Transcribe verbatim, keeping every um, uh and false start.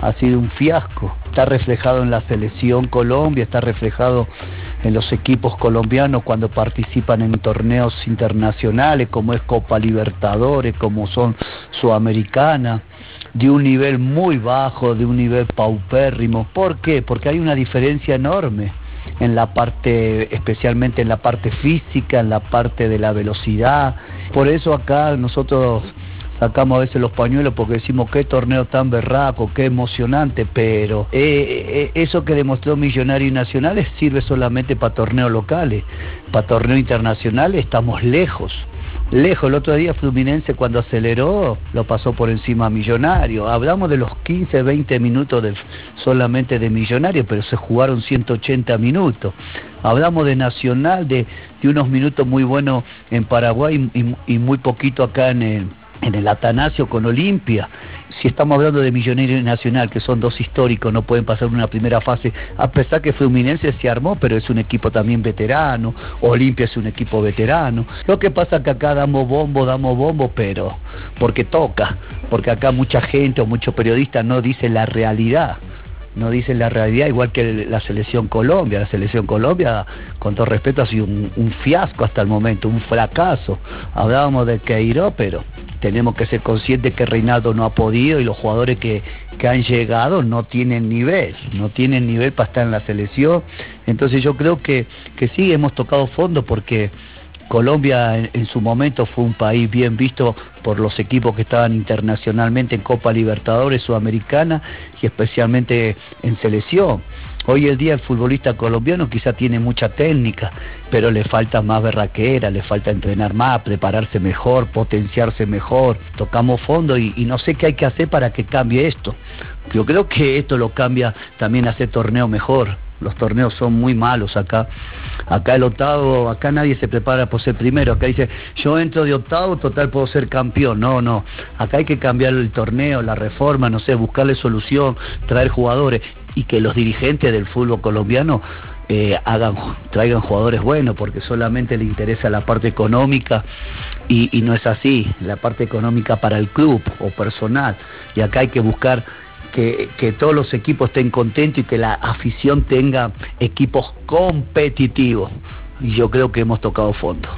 ha sido un fiasco. Está reflejado en la selección Colombia, está reflejado en los equipos colombianos cuando participan en torneos internacionales como es Copa Libertadores, como son Sudamericana, de un nivel muy bajo, de un nivel paupérrimo. ¿Por qué? Porque hay una diferencia enorme en la parte, especialmente en la parte física, en la parte de la velocidad. Por eso acá nosotros sacamos a veces los pañuelos porque decimos qué torneo tan berraco, qué emocionante, pero eh, eh, eso que demostró Millonarios y Nacionales sirve solamente para torneos locales, para torneos internacionales estamos lejos. Lejos, el otro día Fluminense cuando aceleró lo pasó por encima a Millonario. Hablamos de los quince, veinte minutos de, solamente de Millonario, pero se jugaron ciento ochenta minutos. Hablamos de Nacional, de, de unos minutos muy buenos en Paraguay y, y muy poquito acá en el, en el Atanasio con Olimpia. Si estamos hablando de Millonarios y Nacional, que son dos históricos, no pueden pasar una primera fase, a pesar que Fluminense se armó, pero es un equipo también veterano, Olimpia es un equipo veterano. Lo que pasa es que acá damos bombo, damos bombo, pero porque toca, porque acá mucha gente o muchos periodistas no dicen la realidad. No dicen la realidad, igual que la selección Colombia. La selección Colombia, con todo respeto, ha sido un, un fiasco hasta el momento, un fracaso. Hablábamos de Queiroz, pero tenemos que ser conscientes que Reinaldo no ha podido y los jugadores que, que han llegado no tienen nivel, no tienen nivel para estar en la selección. Entonces yo creo que, que sí, hemos tocado fondo porque Colombia en, en su momento fue un país bien visto por los equipos que estaban internacionalmente en Copa Libertadores, Sudamericana y especialmente en selección. Hoy el día el futbolista colombiano quizá tiene mucha técnica, pero le falta más berraquera, le falta entrenar más, prepararse mejor, potenciarse mejor. Tocamos fondo y, y no sé qué hay que hacer para que cambie esto. Yo creo que esto lo cambia también hacer torneo mejor. Los torneos son muy malos acá. Acá el octavo, acá nadie se prepara por ser primero. Acá dice, yo entro de octavo, total puedo ser campeón. No, no. Acá hay que cambiar el torneo, la reforma, no sé, buscarle solución, traer jugadores y que los dirigentes del fútbol colombiano eh, hagan, traigan jugadores buenos, porque solamente le interesa la parte económica y, y no es así. La parte económica para el club o personal. Y acá hay que buscar Que, que todos los equipos estén contentos y que la afición tenga equipos competitivos. Y yo creo que hemos tocado fondo.